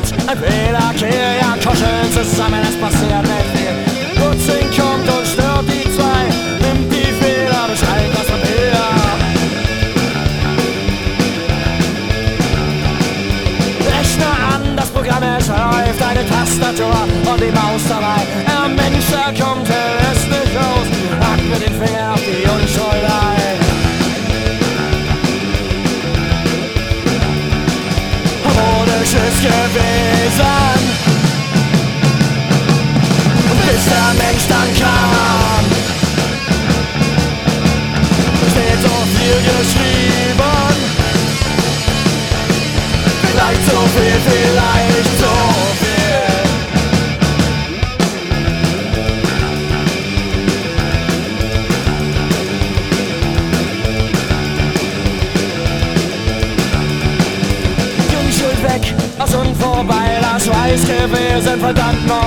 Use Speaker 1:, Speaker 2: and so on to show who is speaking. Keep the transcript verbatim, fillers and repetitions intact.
Speaker 1: ein Fehler, ja, kuscheln zusammen, es passiert nicht viel. Putzing kommt und stört die zwei, nimmt die Fehler, beschreibt das Papier. Rechner an, das Programm, es läuft, eine Tastatur und die Maus dabei. Ein Mensch, der kommt, er lässt nicht los, hackt mit den Fingern auf die Unschuld ein. Ist gewesen, bis der Mensch dann kam. Steht so viel geschrieben, vielleicht so viel, vielleicht so aus und vorbei, das weiß gewesen, verdammt noch